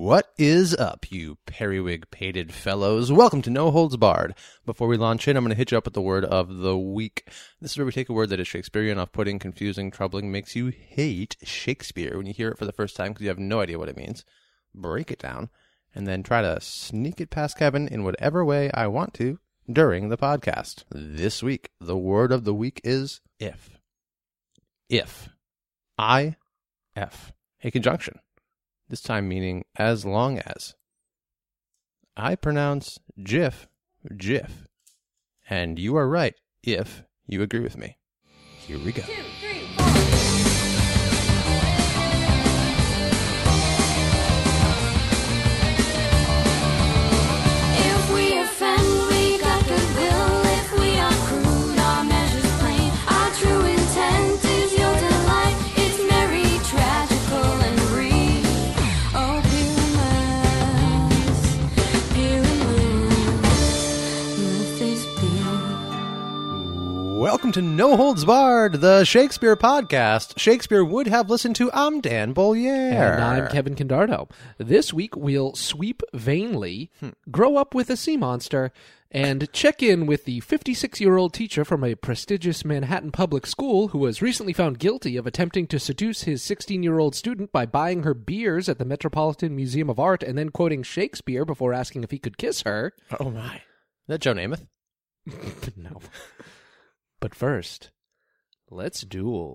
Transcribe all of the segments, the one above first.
What is up, you periwig-pated fellows? Welcome to No Holds Barred. Before we launch in, I'm going to hit you up with the word of the week. This is where we take a word that is Shakespearean, off-putting, confusing, troubling, makes you hate Shakespeare when you hear it for the first time because you have no idea what it means. Break it down, and then try to sneak it past Kevin in whatever way I want to during the podcast. This week, the word of the week is if. If. I-F. A conjunction. This time meaning as long as. I pronounce GIF, GIF. And you are right if you agree with me. Here we go. 2, 3, 4. If we offend, we got goodwill. If we are crude, our measures plain. Our true intent is your delight. It's merry, tragical, and brief. Oh, let this be. Welcome to No Holds Barred, the Shakespeare podcast. Shakespeare would have listened to. I'm Dan Bollier. And I'm Kevin Condardo. This week, we'll sweep vainly, grow up with a sea monster, and check in with the 56-year-old teacher from a prestigious Manhattan public school who was recently found guilty of attempting to seduce his 16-year-old student by buying her beers at the Metropolitan Museum of Art and then quoting Shakespeare before asking if he could kiss her. Oh, my. Is that Joe Namath? No. But first, let's duel.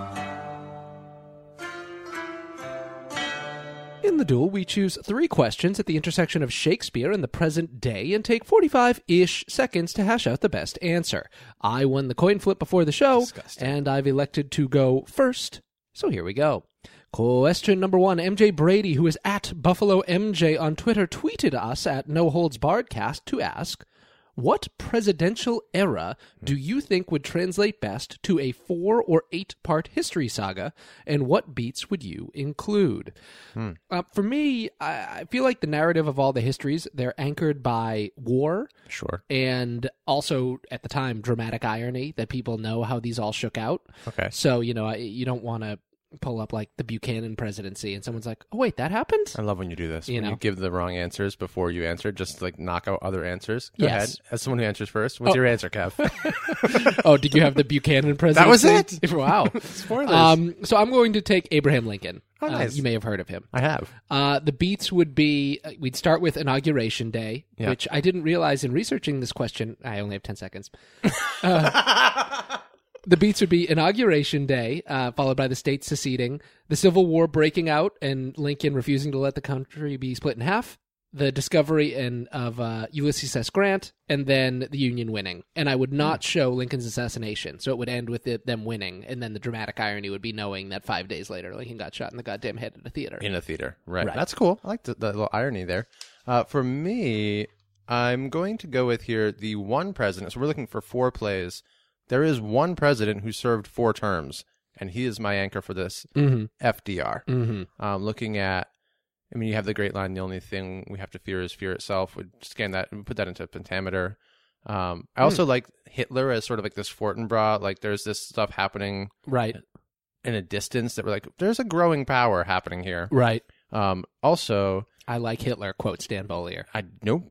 In the duel, we choose 3 questions at the intersection of Shakespeare and the present day and take 45-ish seconds to hash out the best answer. I won the coin flip before the show, Disgusting. and I've elected to go first, so here we go. Question number 1. MJ Brady, who is at Buffalo MJ on Twitter, tweeted us at No Holds Barredcast to ask, what presidential era do you think would translate best to a 4 or 8-part history saga, and what beats would you include? For me, I feel like the narrative of all the histories, they're anchored by war Sure. and also, at the time, dramatic irony that people know how these all shook out. Okay. So, you don't want to pull up like the Buchanan presidency and someone's like, oh, wait, that happened? I love when you do this. You When know. you give the wrong answers before you answer, just like knock out other answers. Go Yes. ahead. As someone who answers first, what's your answer, Kev? Oh, did you have the Buchanan presidency? That was it? Wow. Spoilers. So I'm going to take Abraham Lincoln. Oh, nice. You may have heard of him. I have. The beats would be, we'd start with Inauguration Day, Yeah. which I didn't realize in researching this question. I only have 10 seconds. The beats would be Inauguration Day, followed by the state seceding, the Civil War breaking out and Lincoln refusing to let the country be split in half, the discovery of Ulysses S. Grant, and then the Union winning. And I would not show Lincoln's assassination, so it would end with them winning, and then the dramatic irony would be knowing that 5 days later Lincoln got shot in the goddamn head at a theater. In a theater. Right. Right. That's cool. I like the little irony there. For me, I'm going to go with here the one president. So we're looking for 4 plays. There is one president who served 4 terms, and he is my anchor for this, FDR. Looking at, you have the great line, the only thing we have to fear is fear itself. Would scan that and put that into pentameter. I also like Hitler as sort of like this Fortinbras, like there's this stuff happening Right, in a distance that we're like, there's a growing power happening here. right. Also, I like Hitler, quote Stan Bollier. nope.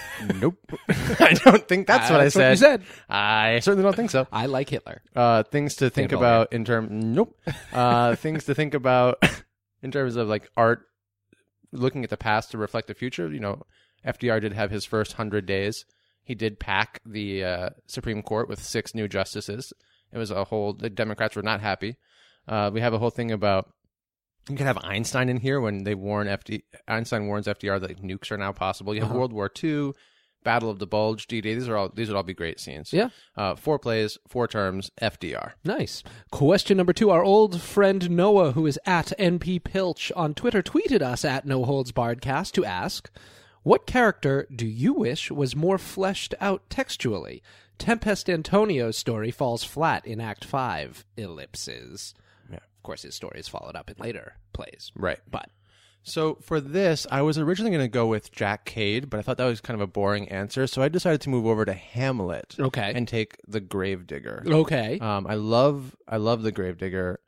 I don't think that's what I That's said. you said. I certainly don't think so. I like Hitler. Things to think Stan about in terms. Nope. Things to think about in terms of like art, looking at the past to reflect the future. FDR did have his first 100 days. He did pack the Supreme Court with 6 new justices. It was the Democrats were not happy. We have a whole thing about. You could have Einstein in here when they Einstein warns FDR that nukes are now possible. You have World War II, Battle of the Bulge, D-Day. These would all be great scenes. Yeah. 4 plays, 4 terms, FDR. Nice. Question number 2. Our old friend Noah, who is at NP Pilch on Twitter, tweeted us at No Holds Barredcast to ask, what character do you wish was more fleshed out textually? Tempest Antonio's story falls flat in Act 5, ellipses. Yeah. Of course, his story is followed up in later plays. Right. But So for this, I was originally going to go with Jack Cade, but I thought that was kind of a boring answer, so I decided to move over to Hamlet. Okay. And take the Gravedigger. Okay. I love the Gravedigger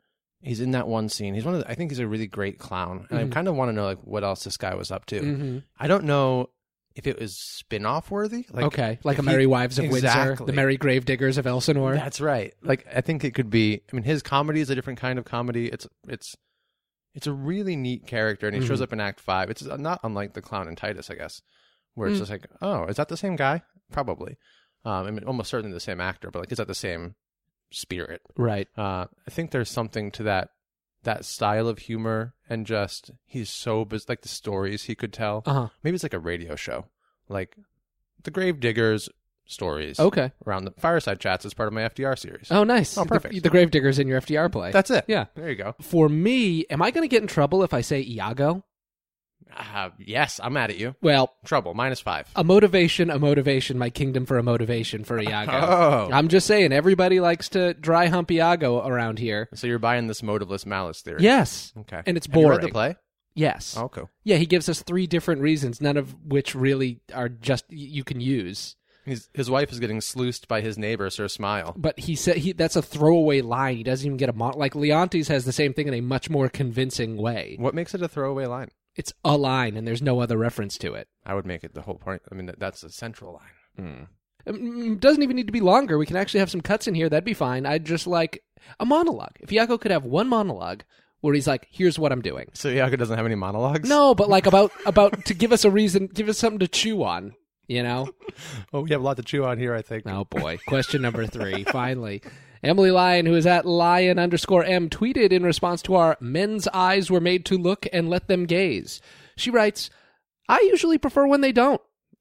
He's in that one scene. He's I think he's a really great clown. And I kind of want to know like what else this guy was up to. Mm-hmm. I don't know if it was spin-off worthy. Like, Okay, like if a Merry Wives of Windsor, Exactly. the Merry Gravediggers of Elsinore. That's right. Like I think it could be. I mean, his comedy is a different kind of comedy. It's a really neat character, and he shows up in Act 5. It's not unlike the clown in Titus, I guess, where it's just like, oh, is that the same guy? Probably. I mean, almost certainly the same actor, but like, is that the same spirit? Right. I think there's something to that style of humor, and just he's so like the stories he could tell. Uh-huh. Maybe it's like a radio show, like the Gravediggers stories. Okay. Around the Fireside Chats as part of my FDR series. Oh, nice. Oh, perfect. The Gravediggers in your FDR play. That's it. Yeah. There you go. For me, am I going to get in trouble if I say Iago? Yes, I'm mad at you. Well, Trouble, -5. a motivation, my kingdom for a motivation for Iago. Oh. I'm just saying, everybody likes to dry hump Iago around here. So you're buying this motiveless malice theory. Yes. Okay. And it's Have you read boring. the play? Yes. Oh, cool. Yeah, he gives us 3 different reasons, none of which really are just you can use. His wife is getting sluiced by his neighbor, Sir Smile. But he said that's a throwaway line. He doesn't even get like Leontes has the same thing in a much more convincing way. What makes it a throwaway line? It's a line, and there's no other reference to it. I would make it the whole point. I mean, that's a central line. Doesn't even need to be longer. We can actually have some cuts in here. That'd be fine. I'd just like a monologue. If Iago could have one monologue where he's like, "Here's what I'm doing." So Iago doesn't have any monologues? No, but like about to give us a reason, give us something to chew on. You know? Oh, we have a lot to chew on here, I think. Oh boy. Question number 3. Finally. Emily Lyon, who is at Lion_M, tweeted in response to our men's eyes were made to look and let them gaze. She writes, I usually prefer when they don't.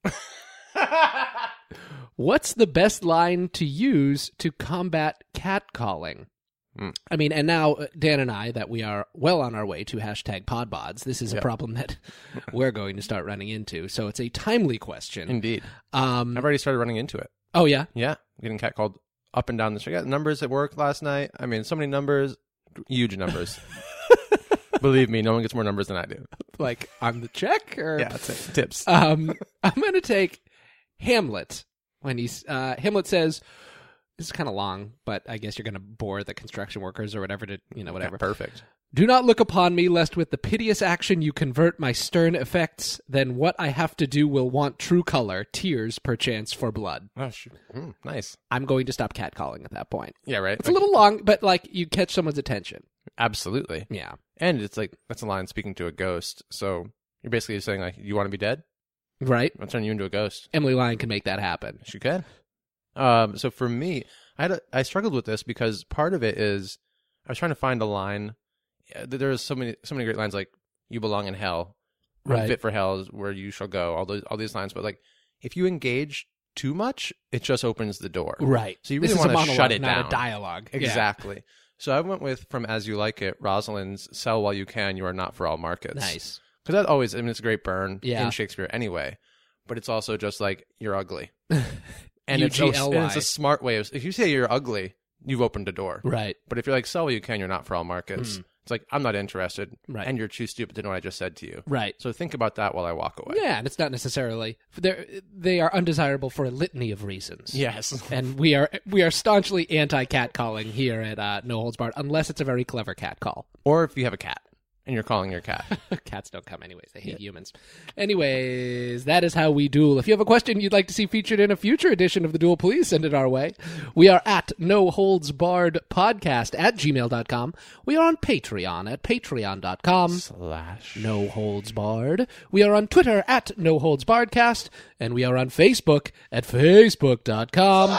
What's the best line to use to combat catcalling? I mean, and now Dan and I, that we are well on our way to #podbods, this is a problem that we're going to start running into. So it's a timely question. Indeed. I've already started running into it. Oh, yeah? Yeah. Getting catcalled up and down the street. I got numbers at work last night. I mean, so many numbers, huge numbers. Believe me, no one gets more numbers than I do. Like on the check? Or... Yeah, that's it. Tips. I'm going to take Hamlet. When Hamlet says, this is kind of long, but I guess you're going to bore the construction workers or whatever to, whatever. Yeah, perfect. Do not look upon me, lest with the piteous action you convert my stern effects, then what I have to do will want true color, tears perchance for blood. Oh, nice. I'm going to stop catcalling at that point. Yeah, right. It's a little long, but like you catch someone's attention. Absolutely. Yeah. And it's like, that's a line speaking to a ghost. So you're basically saying, like, you want to be dead? Right? I'll turn you into a ghost. Emily Lyon can make that happen. She can. So for me, I struggled with this because part of it is I was trying to find a line. There's so many great lines like "You belong in hell," Right. "Fit for hell is where you shall go." All these lines, but like if you engage too much, it just opens the door. Right. So you This really is a want to monologue, shut it not down. a dialogue. Yeah. Exactly. So I went with from As You Like It, Rosalind's "Sell while you can, you are not for all markets." Nice. Because that always, I mean, it's a great burn Yeah. in Shakespeare anyway. But it's also just like you're ugly. And it's UGLY. a smart way of, if you say you're ugly, you've opened a door. Right. But if you're like, sell what you can, you're not for all markets. It's like, I'm not interested. Right. And you're too stupid to know what I just said to you. Right. So think about that while I walk away. Yeah, and it's not necessarily they are undesirable for a litany of reasons. Yes. And we are staunchly anti-catcalling here at No Holds Barred, unless it's a very clever catcall. Or if you have a cat and you're calling your cat. Cats don't come anyways. They hate humans. Anyways, that is how we duel. If you have a question you'd like to see featured in a future edition of The Duel, please send it our way. We are at No Holds Barred Podcast at gmail.com. We are on Patreon at patreon.com. / No Holds Barred. We are on Twitter at No Holds Barredcast, and we are on Facebook at facebook.com.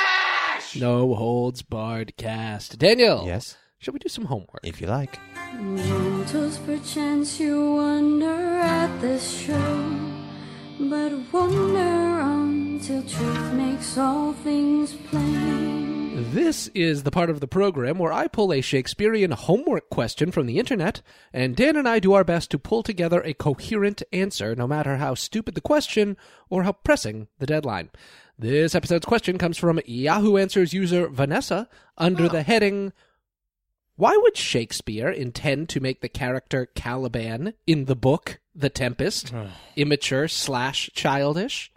No Holds Barredcast. Daniel. Yes. Shall we do some homework? If you like. Gentles, perchance you wonder at this show, but wonder until truth makes all things plain. This is the part of the program where I pull a Shakespearean homework question from the internet, and Dan and I do our best to pull together a coherent answer, no matter how stupid the question or how pressing the deadline. This episode's question comes from Yahoo Answers user Vanessa under the heading, why would Shakespeare intend to make the character Caliban in the book The Tempest immature / childish?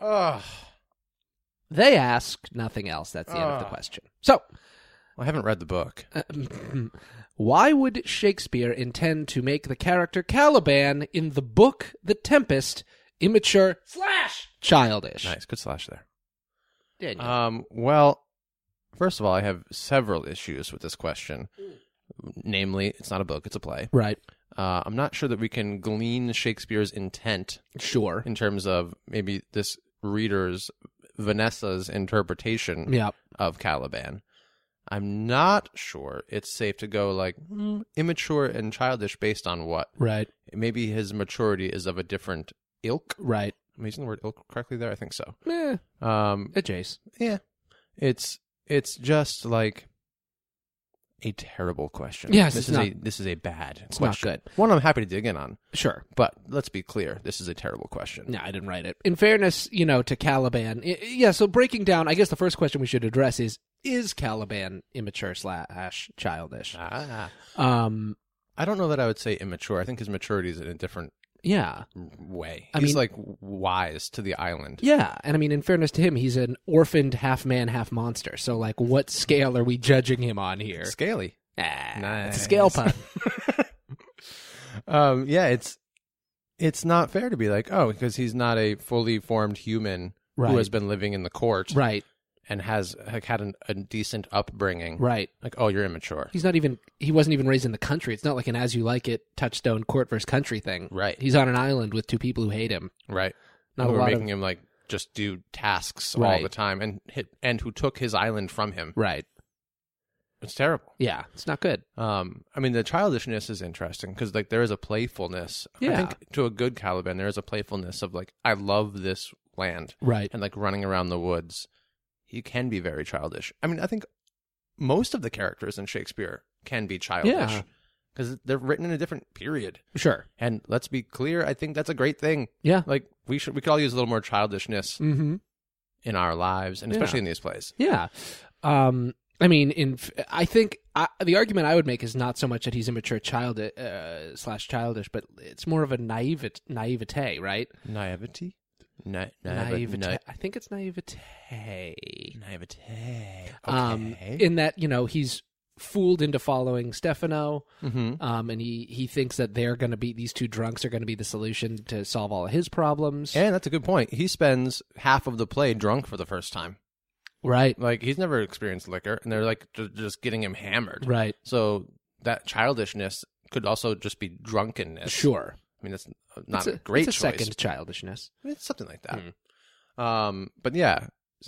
They ask nothing else. That's the end of the question. So, I haven't read the book. Why would Shakespeare intend to make the character Caliban in the book The Tempest immature / childish? Nice, good slash there. Daniel. Well, first of all, I have several issues with this question. Namely, it's not a book, it's a play. Right. I'm not sure that we can glean Shakespeare's intent Sure. in terms of maybe this reader's, Vanessa's interpretation Yeah. of Caliban. I'm not sure it's safe to go like immature and childish based on what. Right. Maybe his maturity is of a different ilk. Right. Am I using the word ilk correctly there? I think so. Jace. Yeah. It's just like a terrible question. Yes, this is a bad It's question. not good. One I'm happy to dig in on, Sure. but let's be clear, this is a terrible question. No, I didn't write it. In fairness, to Caliban, so breaking down, I guess the first question we should address is Caliban immature / childish? I Um, don't know that I would say immature. I think his maturity is in a different yeah. way. I He's mean- like wise to the island. Yeah, and I mean, in fairness to him, he's an orphaned half man, half monster. So, like, what scale are we judging him on here? Scaly. It's a scale pun. Yeah, it's not fair to be like, oh, because he's not a fully formed human Right. who has been living in the court Right, and has like, had a decent upbringing. right. Like, oh, you're immature. He wasn't even raised in the country. It's not like an As You Like It touchstone court versus country thing. Right. He's on an island with two people who hate him. Right. Not Who a are lot making of him like just do tasks all Right. the time and who took his island from him. Right. It's terrible. Yeah, it's not good. I mean, the childishness is interesting because like there is a playfulness. I Yeah. think to a good Caliban, there is a playfulness of like, I love this land Right. and like running around the woods. He can be very childish. I mean, I think most of the characters in Shakespeare can be childish Yeah. because they're written in a different period. Sure. And let's be clear, I think that's a great thing. Yeah. Like we could all use a little more childishness Mm-hmm. in our lives, and especially in these plays. Yeah. I mean, I think the argument I would make is not so much that he's immature / childish, but it's more of a naivete, right? Naivety? Naivete. I think it's naivete. Naivete. Okay. In that, he's fooled into following Stefano, Mm-hmm. and he thinks that these two drunks are going to be the solution to solve all of his problems. And that's a good point. He spends half of the play drunk for the first time. Right. Like, he's never experienced liquor, and they're like just getting him hammered. Right. So that childishness could also just be drunkenness. Sure. I mean, that's not It's a great it's a choice. second childishness. It's something like that. But yeah,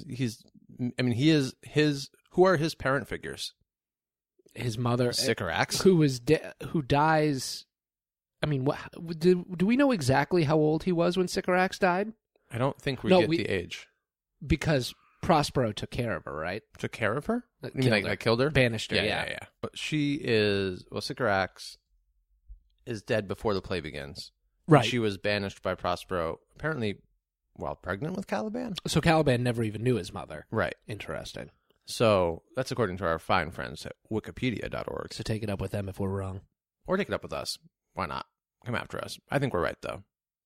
he is who are his parent figures? His mother, Sycorax. who dies. I mean, do we know exactly how old he was when Sycorax died? I don't think we No, get the age. Because Prospero took care of her, right? Took care of her? You Killed mean her. like killed her? Banished her, yeah. But she is, Sycorax is dead before the play begins. Right. She was banished by Prospero, apparently while pregnant with Caliban? So Caliban never even knew his mother. Right. Interesting. So that's according to our fine friends at wikipedia.org. So take it up with them if we're wrong. Or take it up with us. Why not? Come after us. I think we're right, though.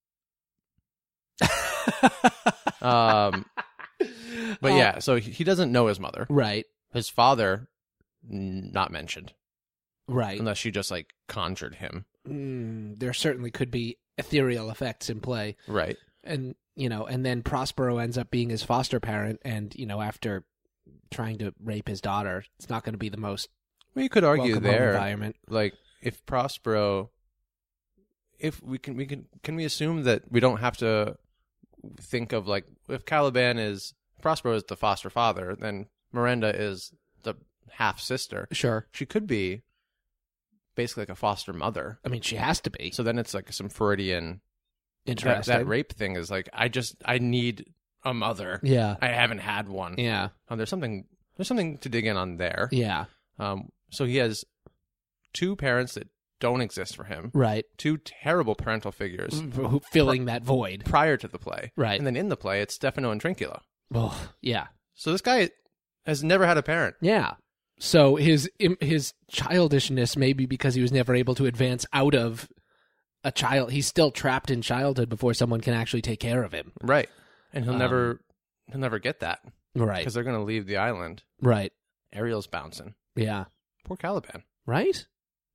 But yeah, so he doesn't know his mother. Right. His father, not mentioned. Right. Unless she just like conjured him. There certainly could be ethereal effects in play. Right. And, and then Prospero ends up being his foster parent. And, after trying to rape his daughter, it's not going to be the most Well, you could argue welcome home there, environment. like if Prospero, if can we assume that we don't have to think of like if Prospero is the foster father, then Miranda is the half sister. Sure. She could be basically like a foster mother. I mean, she has to be. So then it's like some Freudian. Interesting. That rape thing is like I need a mother. Yeah. I haven't had one. Yeah. There's something to dig in on there. Yeah. So he has two parents that don't exist for him. Right. Two terrible parental figures Filling that void. prior to the play. Right. And then in the play, it's Stefano and Trincula. Oh, yeah. So this guy has never had a parent. Yeah. So his childishness may be because he was never able to advance out of a child. He's still trapped in childhood before someone can actually take care of him. Right. And he'll never get that. Right. Because they're going to leave the island. Right. Ariel's bouncing. Yeah. Poor Caliban. Right?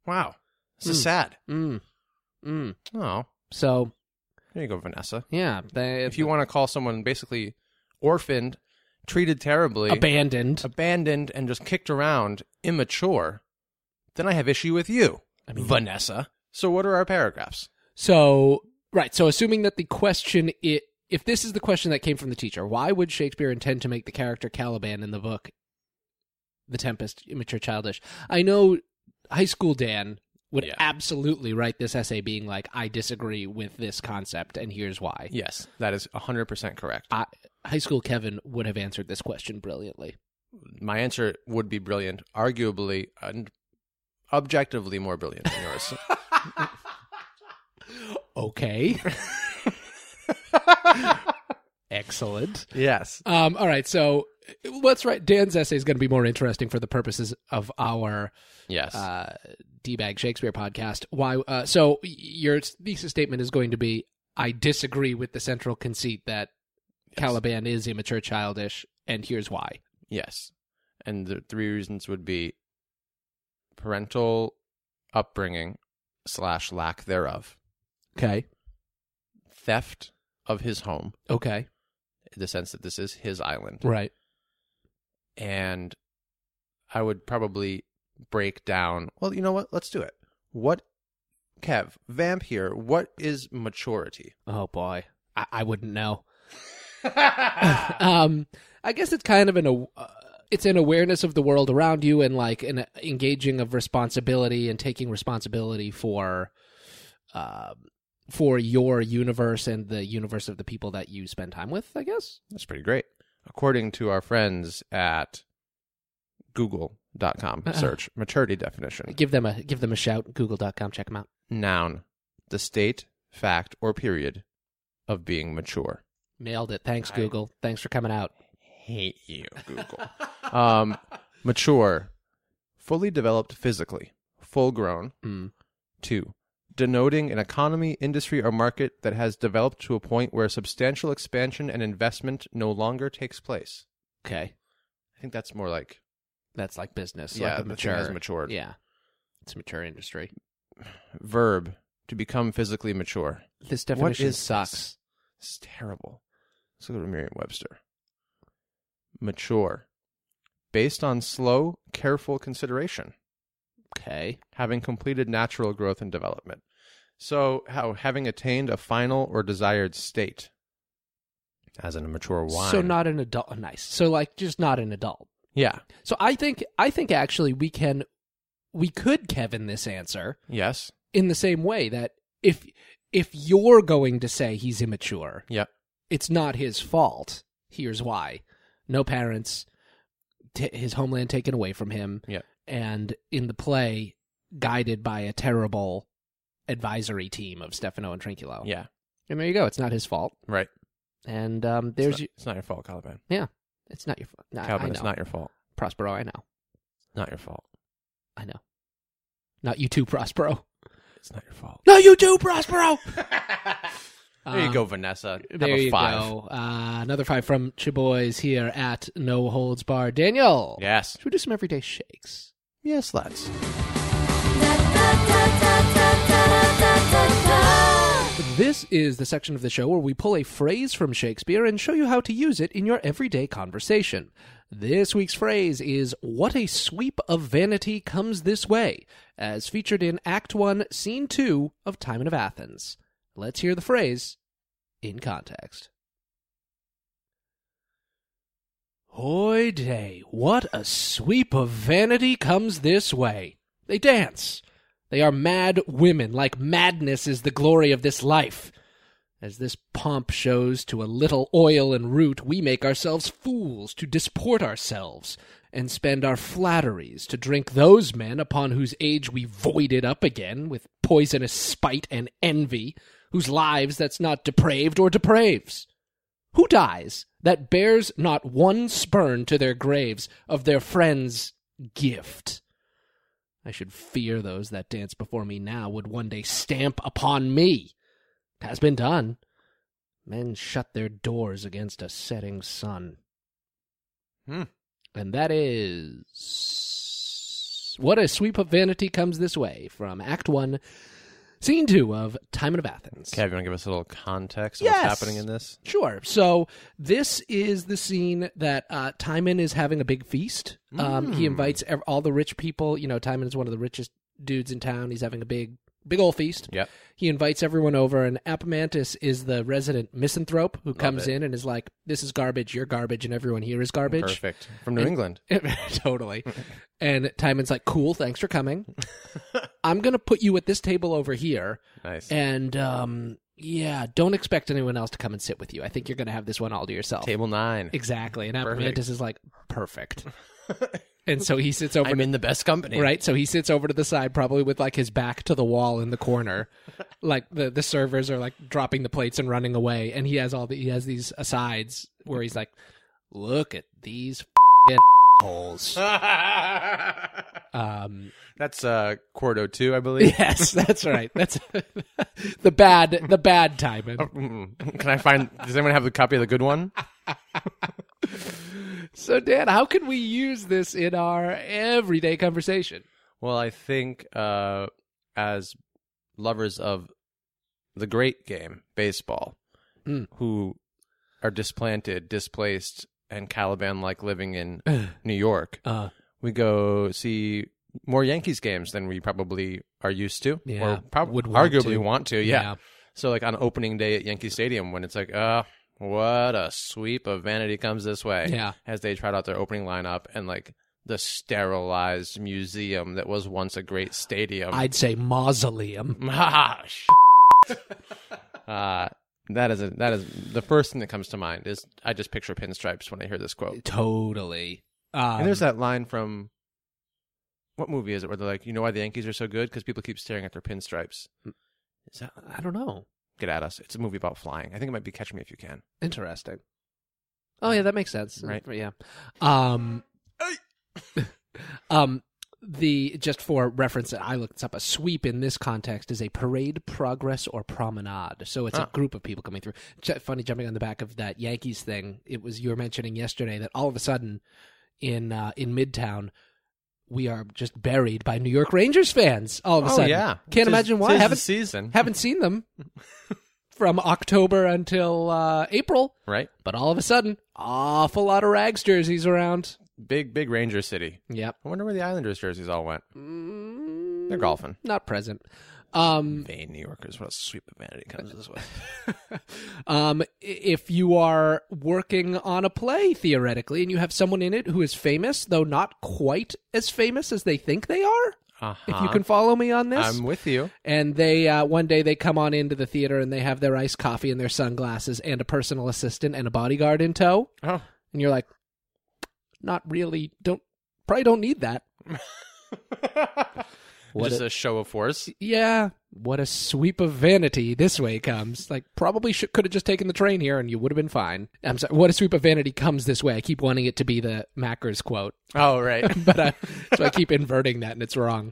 Wow. This is sad. Mm. Oh, So, there you go, Vanessa. yeah. If you want to call someone basically orphaned, treated terribly, abandoned. and just kicked around, immature, then I have issue with you, Vanessa. So what are our paragraphs? So, right. So, assuming that the question, if this is the question that came from the teacher, why would Shakespeare intend to make the character Caliban in the book The Tempest immature, childish? I know high school Dan would absolutely write this essay being like, I disagree with this concept, and here's why. Yes, that is 100% correct. High school Kevin would have answered this question brilliantly. My answer would be brilliant, arguably and objectively more brilliant than yours. Okay. Excellent. Yes. All right, so let's write. Dan's essay is going to be more interesting for the purposes of our Yes. D-Bag Shakespeare podcast. Why? So your thesis statement is going to be, I disagree with the central conceit that Caliban is immature, childish, and here's why. Yes. And the 3 reasons would be parental upbringing / lack thereof, Okay. theft of his home, Okay. in the sense that this is his island. Right. And I would probably break down, well, you know what? Let's do it. Kev, Vamp here, what is maturity? Oh boy, I wouldn't know. I guess it's kind of it's an awareness of the world around you and like an engaging of responsibility and taking responsibility for your universe and the universe of the people that you spend time with, I guess. That's pretty great. According to our friends at Google.com, search maturity definition. Give them a shout. Google.com. Check them out. Noun, the state, fact, or period of being mature. Nailed it. Thanks, Google. Thanks for coming out. Hate you, Google. Mature, fully developed physically, full grown. 2, denoting an economy, industry, or market that has developed to a point where substantial expansion and investment no longer takes place. Okay. I think that's more like... That's like business. Yeah, like a the thing has matured. Yeah. It's a mature industry. Verb, to become physically mature. This definition is sucks. This is terrible. Let's go to Merriam-Webster. Mature, based on slow, careful consideration. Okay. Having completed natural growth and development. So, having attained a final or desired state, as in a mature wine. So not an adult. Nice. So like just not an adult. Yeah. So I think actually we could Kevin this answer Yes. in the same way that if you're going to say he's immature, Yep. it's not his fault. Here's why: no parents, his homeland taken away from him, Yep. and in the play guided by a terrible advisory team of Stefano and Trinculo. Yeah. And there you go. It's not his fault. Right. And It's not your fault, Caliban. it's not your fault. No, Calvin, I know. it's not your fault. Prospero, I know. Not your fault. I know. Not you too, Prospero. It's not your fault. No, you too, Prospero. There you go, Vanessa. Have There a you 5. go. Another 5 from Chiboys here at No Holds Barred. Daniel. Yes. Should we do some everyday shakes? Yes, let's. This is the section of the show where we pull a phrase from Shakespeare and show you how to use it in your everyday conversation. This week's phrase is, "What a sweep of vanity comes this way," as featured in Act 1, Scene 2 of Timon of Athens. Let's hear the phrase in context. Hoy day, what a sweep of vanity comes this way. They dance. They are mad women, like madness is the glory of this life. As this pomp shows to a little oil and root, we make ourselves fools to disport ourselves, and spend our flatteries to drink those men upon whose age we voided up again with poisonous spite and envy, whose lives that's not depraved or depraves. Who dies that bears not one spurn to their graves of their friends' gift? I should fear those that dance before me now would one day stamp upon me. It has been done. Men shut their doors against a setting sun. And that is is What a Sweep of Vanity Comes This Way from Act 1, Scene 2 of Timon of Athens. Kev, you want to give us a little context of Yes. what's happening in this? Sure. So this is the scene that Timon is having a big feast. He invites all the rich people. You know, Timon is one of the richest dudes in town. He's having a big old feast. Yep. He invites everyone over, and Apomantis is the resident misanthrope who comes in and is like, this is garbage, you're garbage, and everyone here is garbage. Perfect. From New England. Totally. And Timon's like, cool, thanks for coming. I'm going to put you at this table over here. Nice. And, yeah, don't expect anyone else to come and sit with you. I think you're going to have this one all to yourself. Table 9. Exactly. And Perfect. Apomantis is like, perfect. And so he sits over I'm in the best company. right, so he sits over to the side, probably with like his back to the wall in the corner, like the servers are like dropping the plates and running away, and he has these asides where he's like, "Look at these holes." That's Quarto 2, I believe. Yes, that's right. That's the bad Timon. Can I find... Does anyone have the copy of the good one? So, Dan, how can we use this in our everyday conversation? Well, I think as lovers of the great game, baseball, who are displaced, and Caliban-like living in New York, we go see more Yankees games than we probably are used to, Yeah, or would want arguably to. want to. Yeah. So, like on opening day at Yankee Stadium, when it's like, what a sweep of vanity comes this way. Yeah. As they tried out their opening lineup and like the sterilized museum that was once a great stadium. I'd say mausoleum. That is the first thing that comes to mind is I just picture pinstripes when I hear this quote. Totally. And there's that line from what movie is it where they're like, you know why the Yankees are so good? Because people keep staring at their pinstripes. Is that I don't know. Get at us? It's a movie about flying. I think it might be Catch Me If You Can. Interesting. Oh yeah, that makes sense. Right. Yeah. The just for reference, I looked this up. A sweep in this context is a parade, progress, or promenade. So it's a group of people coming through. Funny, jumping on the back of that Yankees thing. It was you were mentioning yesterday that all of a sudden in Midtown we are just buried by New York Rangers fans. All of a sudden, yeah. Can't imagine why. Haven't season. Haven't seen them from October until April. Right. But all of a sudden, awful lot of Rags jerseys around. Big Ranger city. Yep. I wonder where the Islanders jerseys all went. They're golfing. Not present. Vain New Yorkers. What a sweep of vanity comes this way. If you are working on a play, theoretically, and you have someone in it who is famous, though not quite as famous as they think they are, if you can follow me on this. I'm with you. And they one day they come on into the theater and they have their iced coffee and their sunglasses and a personal assistant and a bodyguard in tow. Oh. And you're like, not really. Probably don't need that. Just a show of force. Yeah. What a sweep of vanity this way comes. Like, probably could have just taken the train here and you would have been fine. I'm sorry. What a sweep of vanity comes this way. I keep wanting it to be the Mackers quote. Oh, right. But so I keep inverting that and it's wrong.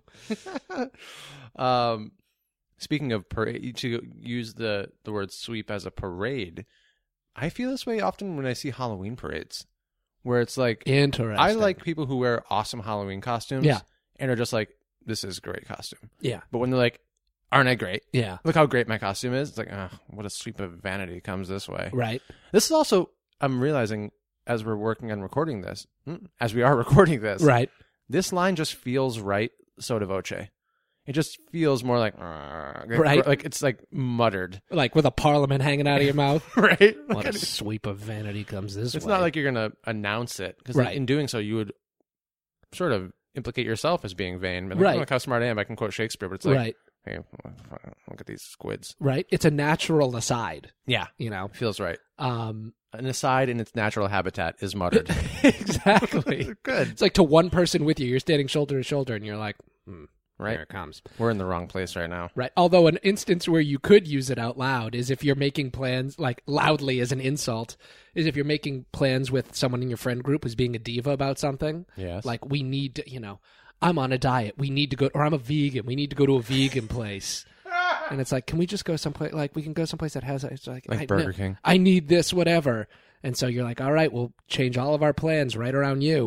Speaking of parade, to use the word sweep as a parade, I feel this way often when I see Halloween parades, where it's like, Interesting. I like people who wear awesome Halloween costumes, Yeah. and are just like, this is a great costume. Yeah. But when they're like, aren't I great? Yeah. Look how great my costume is. It's like, what a sweep of vanity comes this way. Right. This is also, I'm realizing as we're working on recording this, as we are recording this, Right. this line just feels right sotto voce. It just feels more like, Right. like it's like muttered. Like with a parliament hanging out of your mouth. Right? What a sweep of vanity comes this way. It's not like you're going to announce it, because Right. in doing so, you would sort of implicate yourself as being vain. But like, Right. Look how smart I am. I can quote Shakespeare, but it's like, right. hey, look at these squids. Right. It's a natural aside, Yeah. you know. Feels right. Um, An aside in its natural habitat is muttered. exactly. Good. It's like to one person with you, you're standing shoulder to shoulder and you're like, Right. there it comes. We're in the wrong place right now. Right. Although an instance where you could use it out loud is if you're making plans, like loudly as an insult, is if you're making plans with someone in your friend group who's being a diva about something. Yes. Like, we need to, I'm on a diet. We need to go, or I'm a vegan. We need to go to a vegan place. And it's like, can we just go someplace, like, we can go someplace that has, it's like Burger King. I need this, whatever. And so you're like, all right, we'll change all of our plans right around you.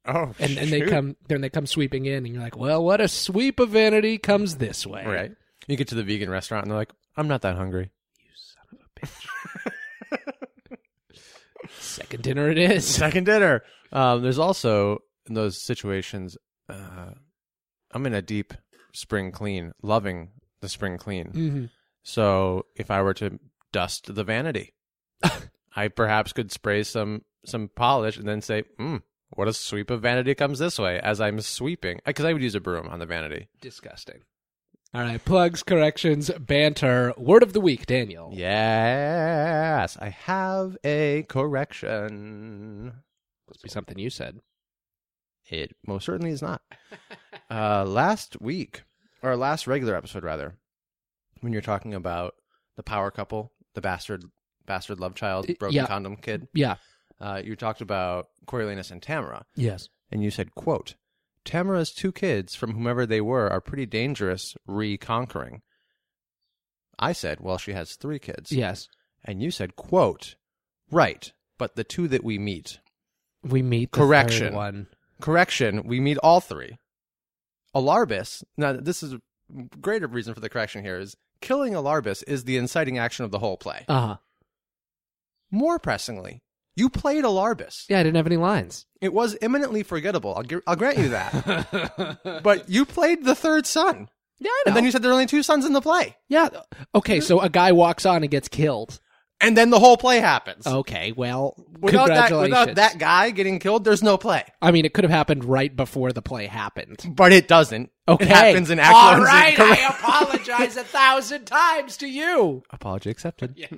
Oh, and they come sweeping in, and you're like, well, what a sweep of vanity comes this way. Right. You get to the vegan restaurant, and they're like, I'm not that hungry. You son of a bitch. Second dinner it is. Second dinner. There's also, in those situations, I'm in a deep spring clean, loving the spring clean. Mm-hmm. So if I were to dust the vanity, I perhaps could spray some polish and then say, what a sweep of vanity comes this way as I'm sweeping. Because I would use a broom on the vanity. Disgusting. All right, plugs, corrections, banter. Word of the week, Daniel. Yes, I have a correction. Must be something you said. It most certainly is not. Last week, or last regular episode, rather, when you're talking about the power couple, the bastard love child, broken condom kid, Yeah. you talked about Coriolanus and Tamara, Yes. and you said, quote, Tamara's 2 kids, from whomever they were, are pretty dangerous reconquering. I said, well, she has 3 kids. Yes. And you said, quote, right, but the 2 that we meet. We meet the Correction. third one. Correction, we meet all 3. Alarbus, now this is a greater reason for the correction here, is killing Alarbus is the inciting action of the whole play. Uh-huh. More pressingly, you played Alarbus. Yeah, I didn't have any lines. It was imminently forgettable. I'll grant you that. But you played the 3rd son. Yeah, I know. And then you said there are only 2 sons in the play. Yeah. Okay, so a guy walks on and gets killed. And then the whole play happens. Okay, well, Without congratulations. that guy getting killed, there's no play. I mean, it could have happened right before the play happened. But it doesn't. Okay. It happens in Act All 1. right, I apologize 1,000 times to you. Apology accepted. Yeah.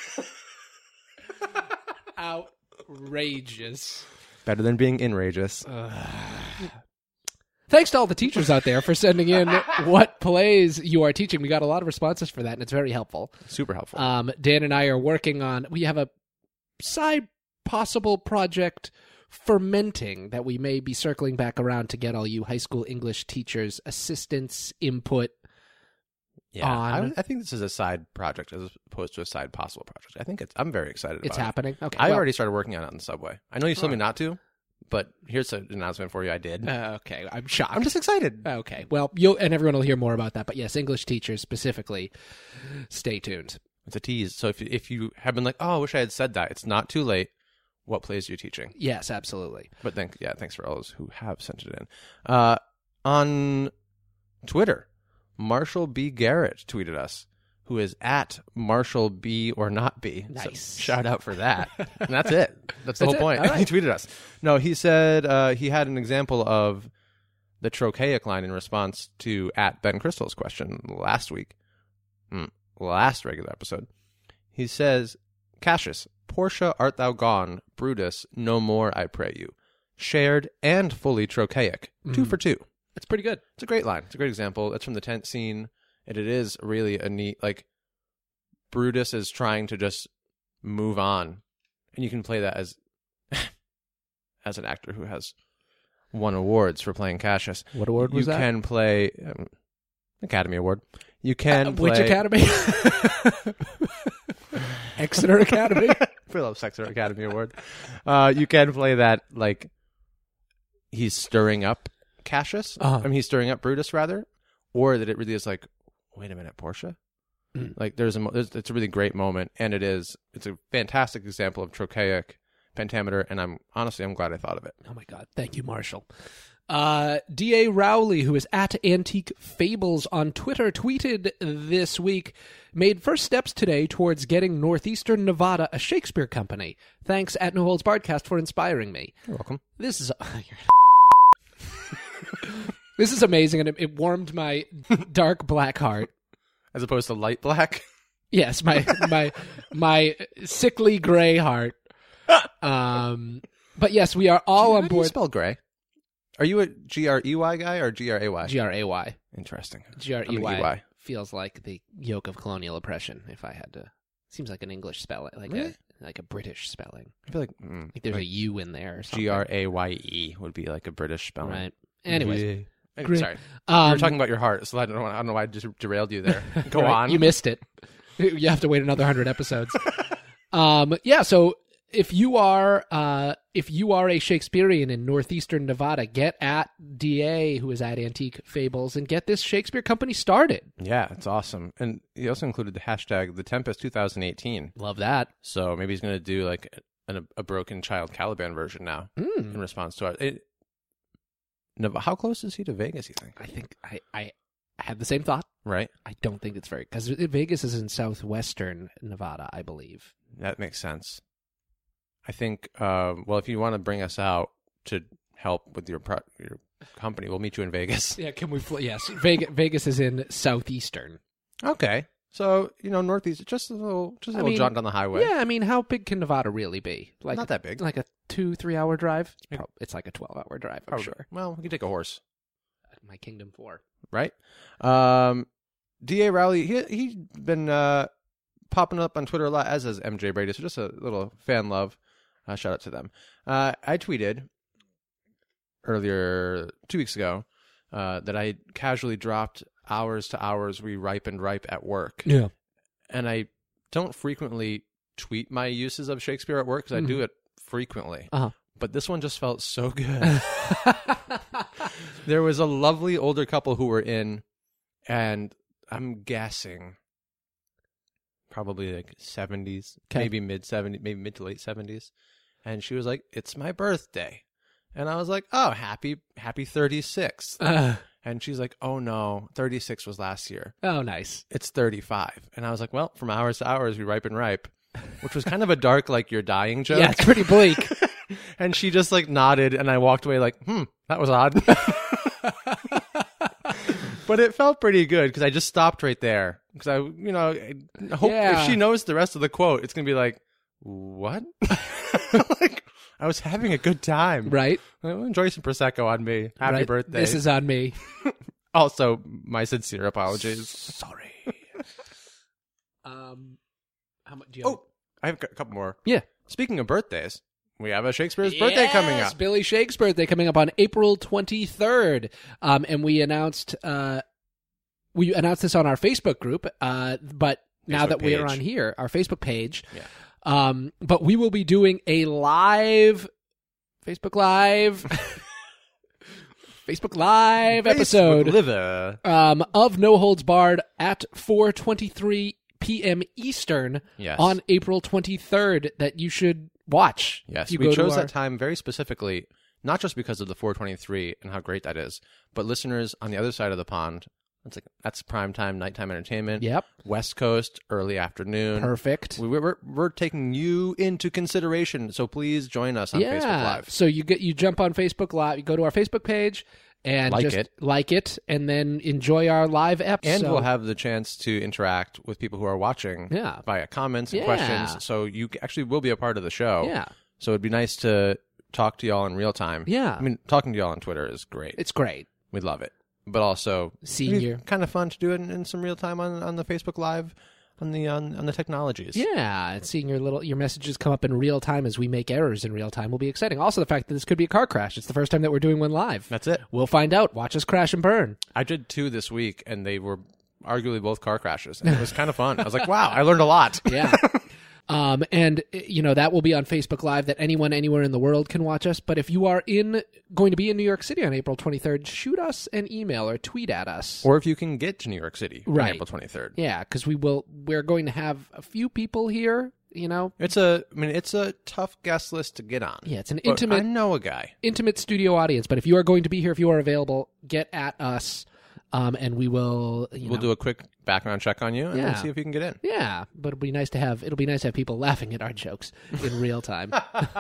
Outrageous. Better than being enrageous. Thanks to all the teachers out there for sending in what plays you are teaching. We got a lot of responses for that, and it's very helpful. Super helpful. Dan and I are working on, we have a side possible project fermenting that we may be circling back around to get all you high school English teachers, assistants, input. I think this is a side project as opposed to a side possible project. I think I'm very excited about it. It's happening. Okay. I already started working on it on the subway. I know you told me not to, but here's an announcement for you. I did. Okay. I'm shocked. I'm just excited. Okay. Well, and everyone will hear more about that. But yes, English teachers specifically, stay tuned. It's a tease. So if you have been like, oh, I wish I had said that, it's not too late. What plays are you teaching? Yes, absolutely. But thanks for all those who have sent it in. On Twitter, Marshall B. Garrett tweeted us, who is at Marshall B. or not B. Nice. So shout out for that. And that's it. That's the whole it. point. All right. He tweeted us. No, he said he had an example of the trochaic line in response to at Ben Crystal's question last week. Last regular episode. He says, Cassius, Portia art thou gone, Brutus, no more I pray you. Shared and fully trochaic. 2 for 2. That's pretty good. It's a great line. It's a great example. It's from the tent scene. And it is really a neat, like, Brutus is trying to just move on. And you can play that as as an actor who has won awards for playing Cassius. What award was you that? You can play Academy Award. You can play... Which Academy? Exeter Academy? Phillips Exeter Academy Award. You can play that, like, he's stirring up Cassius. Uh-huh. I mean, he's stirring up Brutus, rather. Or that it really is like, wait a minute, Portia? Like, it's a really great moment, and it's a fantastic example of trochaic pentameter, and I'm glad I thought of it. Oh my God. Thank you, Marshall. D.A. Rowley, who is at Antique Fables on Twitter, tweeted this week, made first steps today towards getting Northeastern Nevada a Shakespeare company. Thanks at No Holds Barredcast for inspiring me. You're welcome. This is this is amazing, and it warmed my dark black heart. As opposed to light black? Yes, my sickly gray heart. But yes, we are all on How do you board. spell gray? Are you a G-R-E-Y guy or G-R-A-Y? G-R-A-Y. Interesting. G-R-E-Y I'm an EY. feels like the yoke of colonial oppression, if I had to. Seems like an English spelling, Really? like a British spelling. I feel like Like there's a U in there or something. G-R-A-Y-E would be like a British spelling. Right. Anyways. Yeah. Great. Sorry. We were talking about your heart, so I don't know why I just derailed you there. Go Right, on. You missed it. You have to wait another 100 episodes. Yeah, so if you are if you are a Shakespearean in northeastern Nevada, get at DA, who is at Antique Fables, and get this Shakespeare company started. Yeah, it's awesome. And he also included the hashtag The Tempest 2018. Love that. So maybe he's going to do like a Broken Child Caliban version now in response to it. How close is he to Vegas, you think? I think I had the same thought. Right? I don't think it's very... Because Vegas is in southwestern Nevada, I believe. That makes sense. I think, well, if you want to bring us out to help with your company, we'll meet you in Vegas. Yeah, can we... Yes, Vegas is in southeastern. Okay. So, northeast, just a little jaunt on the highway. Yeah, I mean, how big can Nevada really be? Like Not that big. Like a 2-3 hour drive? It's like a 12-hour drive, I'm sure. Well, we can take a horse. My Kingdom 4. Right? D.A. Rowley, he's been popping up on Twitter a lot, as has MJ Brady, so just a little fan love. Shout out to them. I tweeted earlier, 2 weeks ago, that I casually dropped hours to hours ripe at work. Yeah. And I don't frequently tweet my uses of Shakespeare at work because I do it frequently. Uh-huh. But this one just felt so good. There was a lovely older couple who were in, and I'm guessing probably like 70s, maybe mid 70s, maybe mid to late 70s. And she was like, "It's my birthday." And I was like, "Oh, happy 36th." And she's like, "Oh no, 36 was last year. Oh, nice. It's 35." And I was like, "Well, from hours to hours, we ripen ripe," which was kind of a dark, like, you're dying joke. Yeah, it's pretty bleak. And she just like nodded, and I walked away like, that was odd. But it felt pretty good because I just stopped right there. Because I hope if she knows the rest of the quote, it's going to be like, what? Like, I was having a good time. Right. Well, enjoy some Prosecco on me. Happy birthday. This is on me. Also, my sincere apologies. Sorry. How much do you have? Oh, I have a couple more. Yeah. Speaking of birthdays, we have a Shakespeare's birthday coming up. Billy Shakespeare's birthday coming up on April 23rd. And we announced this on our Facebook group, but now that we are on here, our Facebook page. Yeah. But we will be doing a Facebook Live episode of No Holds Barred at 4:23 p.m. Eastern on April 23rd that you should watch. Yes, we chose that time very specifically, not just because of the 4:23 and how great that is, but listeners on the other side of the pond. That's prime time, nighttime entertainment. Yep. West Coast, early afternoon. Perfect. We're taking you into consideration, so please join us on Facebook Live. So you jump on Facebook Live, you go to our Facebook page and like it, and then enjoy our live eps. And we'll have the chance to interact with people who are watching via comments and questions. So you actually will be a part of the show. Yeah. So it'd be nice to talk to y'all in real time. Yeah. I mean, talking to y'all on Twitter is great. It's great. We love it. But also, kind of fun to do it in some real time on the Facebook Live, on the technologies. Yeah, and seeing your messages come up in real time as we make errors in real time will be exciting. Also, the fact that this could be a car crash. It's the first time that we're doing one live. That's it. We'll find out. Watch us crash and burn. I did 2 this week, and they were arguably both car crashes. And it was kind of fun. I was like, wow, I learned a lot. Yeah. And that will be on Facebook Live, that anyone anywhere in the world can watch us. But if you are going to be in New York City on April 23rd, shoot us an email or tweet at us. Or if you can get to New York City on April 23rd. Yeah, because we're going to have a few people here. It's a tough guest list to get on. Yeah, it's an intimate. I know a guy. Intimate studio audience. But if you are going to be here, if you are available, get at us. And we will. We'll do a quick background check on you and we'll see if you can get in. Yeah, but it'll be nice to have people laughing at our jokes in real time.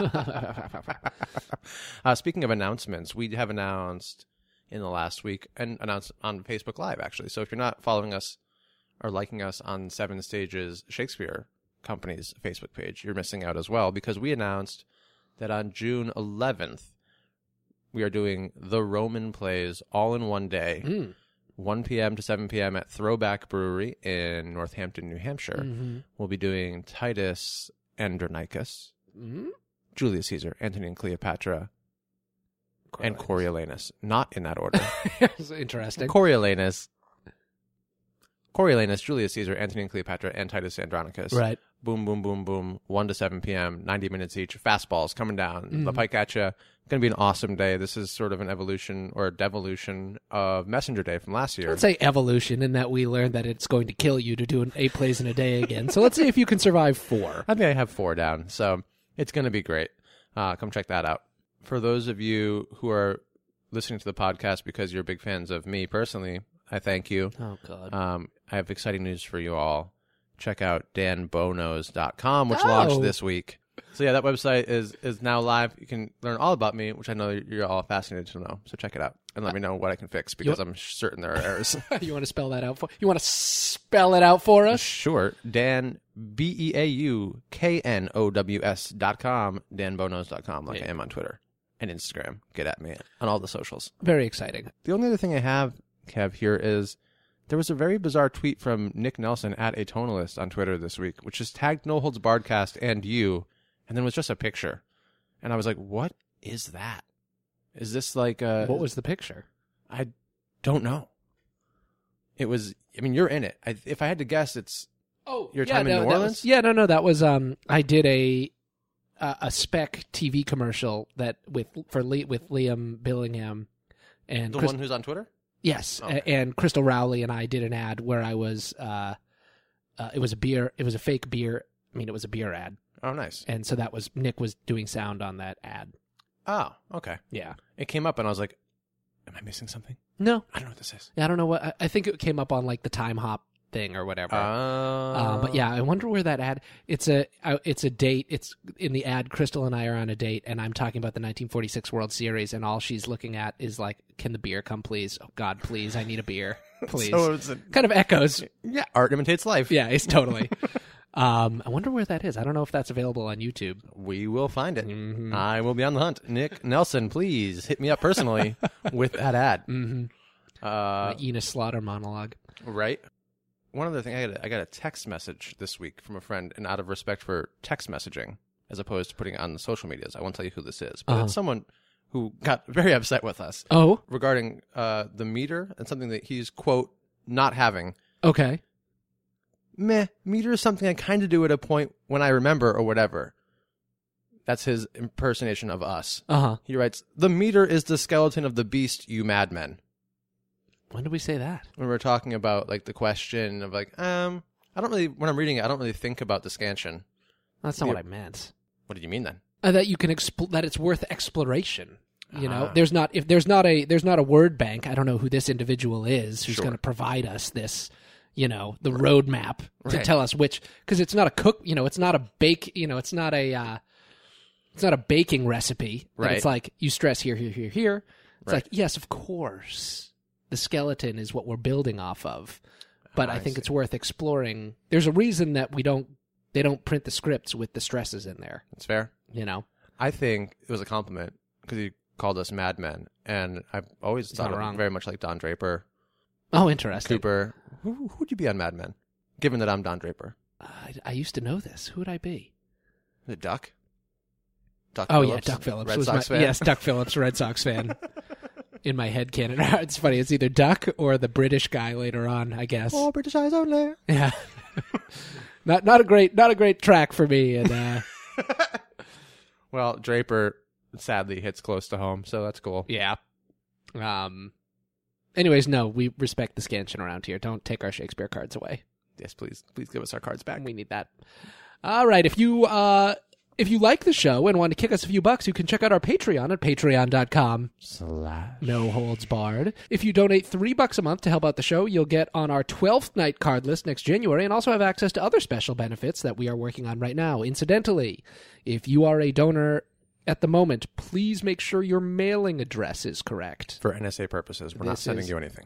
Speaking of announcements, we have announced in the last week and announced on Facebook Live actually. So if you're not following us or liking us on 7 Stages Shakespeare Company's Facebook page, you're missing out as well, because we announced that on June 11th we are doing the Roman plays all in one day. 1 p.m. to 7 p.m. at Throwback Brewery in Northampton, New Hampshire. Mm-hmm. We'll be doing Titus Andronicus, Julius Caesar, Antony and Cleopatra, and Coriolanus. Not in that order. It's interesting. Coriolanus, Julius Caesar, Antony and Cleopatra, and Titus Andronicus. Right. boom, boom, boom, boom, 1 to 7 p.m., 90 minutes each, fastballs coming down, the pike at you. Going to be an awesome day. This is sort of an evolution or a devolution of Messenger Day from last year. Let's say evolution in that we learned that it's going to kill you to do 8 plays in a day again. So let's see if you can survive 4. I think I have 4 down, so it's going to be great. Come check that out. For those of you who are listening to the podcast because you're big fans of me personally, I thank you. Oh, God. I have exciting news for you all. Check out danbonos.com, which launched this week. So yeah, that website is now live. You can learn all about me, which I know you're all fascinated to know. So check it out and let me know what I can fix because I'm certain there are errors. You want to spell that out for? You want to spell it out for us? Sure. Dan, Beauknows.com, danbonos.com, like I am on Twitter and Instagram. Get at me on all the socials. Very exciting. The only other thing I have, Kev, here is there was a very bizarre tweet from Nick Nelson at Atonalist on Twitter this week, which just tagged No Holds Barredcast and you, and then was just a picture. And I was like, what is that? Is this like a... What was the picture? I don't know. It was... I mean, you're in it. If I had to guess, it's your time in New Orleans? That was... I did a spec TV commercial that with Liam Billingham and the one who's on Twitter? Yes, okay. And Crystal Rowley and I did an ad where I was, it was a beer, it was a fake beer. I mean, it was a beer ad. Oh, nice. And so Nick was doing sound on that ad. Oh, okay. Yeah. It came up and I was like, am I missing something? No. I don't know what this is. I don't know what, I think it came up on like the Time Hop thing or whatever. But yeah, I wonder where that ad, it's a date. It's in the ad. Crystal and I are on a date and I'm talking about the 1946 World Series and all she's looking at is like, can the beer come please? Oh God, please. I need a beer. Please. So it's kind of echoes. Yeah. Art imitates life. Yeah, it's totally. I wonder where that is. I don't know if that's available on YouTube. We will find it. Mm-hmm. I will be on the hunt. Nick Nelson, please hit me up personally with that ad. Mm-hmm. Enos Slaughter monologue. Right. One other thing, I got a text message this week from a friend, and out of respect for text messaging, as opposed to putting it on the social medias, I won't tell you who this is, but it's someone who got very upset with us. Oh? Regarding the meter and something that he's, quote, not having. Okay. Meter is something I kind of do at a point when I remember or whatever. That's his impersonation of us. Uh-huh. He writes, the meter is the skeleton of the beast, you madmen. When did we say that? When we're talking about like the question of like, I don't really, when I'm reading it, I don't really think about the scansion. That's not what I meant. What did you mean then? That you can that it's worth exploration. You know, there's not a word bank. I don't know who this individual is who's going to provide us this, the roadmap to tell us which, because it's not a cook, it's not a bake, it's not a baking recipe. Right. It's like you stress here. It's like, yes, of course. The skeleton is what we're building off of. But I think it's worth exploring. There's a reason that they don't print the scripts with the stresses in there. That's fair. I think it was a compliment because he called us madmen. And I've always thought of him very much like Don Draper. Oh, interesting. Cooper. Who would you be on Mad Men? Given that I'm Don Draper. I used to know this. Who would I be? The Duck? Oh, Phillips, yeah, Duck Phillips. Red Sox fan? Yes, Duck Phillips, Red Sox fan. In my head canon. It's funny. It's either Duck or the British guy later on, I guess. Oh, British eyes only. Yeah. not a great track for me. And well, Draper sadly hits close to home, so that's cool. Yeah. Anyways, no, we respect the scansion around here. Don't take our Shakespeare cards away. Yes, please give us our cards back. We need that. All right, if you like the show and want to kick us a few bucks, you can check out our Patreon at patreon.com/NoHoldsBarred. If you donate $3 a month to help out the show, you'll get on our 12th night card list next January and also have access to other special benefits that we are working on right now. Incidentally, if you are a donor at the moment, please make sure your mailing address is correct. For NSA purposes, we're not sending you anything.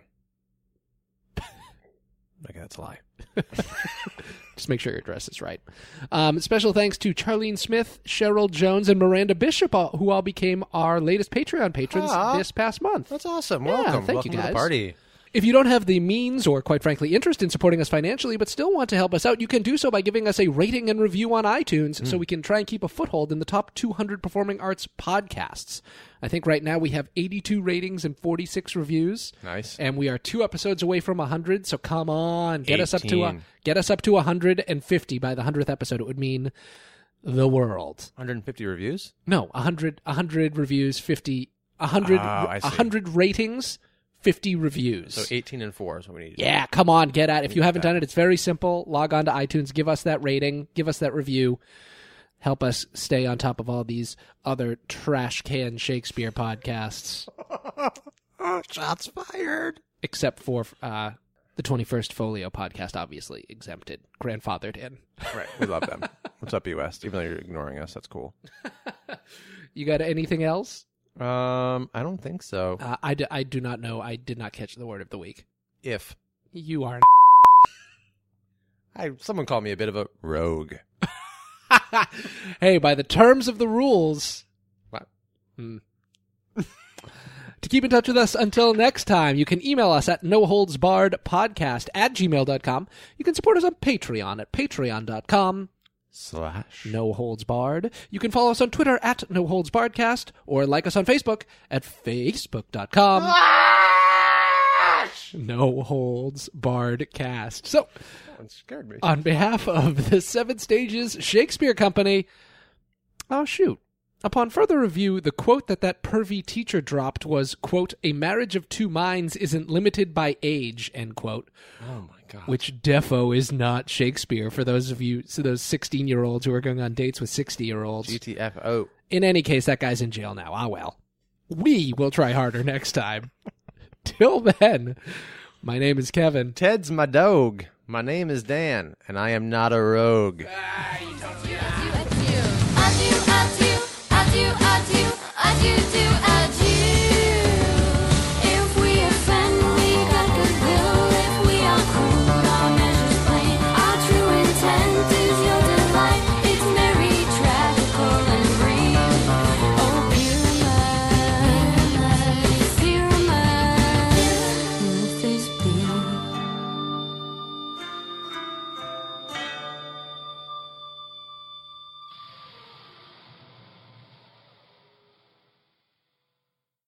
Okay, that's a lie. Just make sure your address is right. Special thanks to Charlene Smith, Cheryl Jones, and Miranda Bishop, who all became our latest Patreon patrons this past month. That's awesome. Yeah, Welcome. thank you, Welcome to guys. the party. If you don't have the means or, quite frankly, interest in supporting us financially but still want to help us out, you can do so by giving us a rating and review on iTunes so we can try and keep a foothold in the top 200 performing arts podcasts. I think right now we have 82 ratings and 46 reviews. Nice. And we are 2 episodes away from 100, so come on. Get us up to 18. 150 by the 100th episode. It would mean the world. 150 reviews? No, 100 reviews, 50 100 I see. 100 ratings, 50 reviews. So 18 and 4 is what we need. Yeah, come on, get at it. If you haven't done it, it's very simple. Log on to iTunes, give us that rating, give us that review. Help us stay on top of all these other trash can Shakespeare podcasts. Shots fired. Except for the 21st Folio podcast, obviously exempted, grandfathered in. Right, we love them. What's up, US? Even though you're ignoring us, that's cool. You got anything else? I don't think so. I do not know. I did not catch the word of the week. If You are someone called me a bit of a rogue. Hey, by the terms of the rules. What? To keep in touch with us until next time, you can email us at noholdsbarredpodcast@gmail.com. You can support us on Patreon at patreon.com. /NoHoldsBarred. You can follow us on Twitter at NoHoldsBarredcast or like us on Facebook at facebook.com. NoHoldsBarredcast. So, That scared me. on behalf of the Seven Stages Shakespeare Company, oh shoot. Upon further review, the quote that pervy teacher dropped was, quote, "A marriage of two minds isn't limited by age," end quote. Oh my god. Which defo is not Shakespeare for those of you, so those 16-year-olds who are going on dates with 60-year-olds. GTFO. In any case, that guy's in jail now. Ah, well. We will try harder next time. Till then, my name is Kevin. Ted's my dog. My name is Dan, and I am not a rogue. Ah, you don't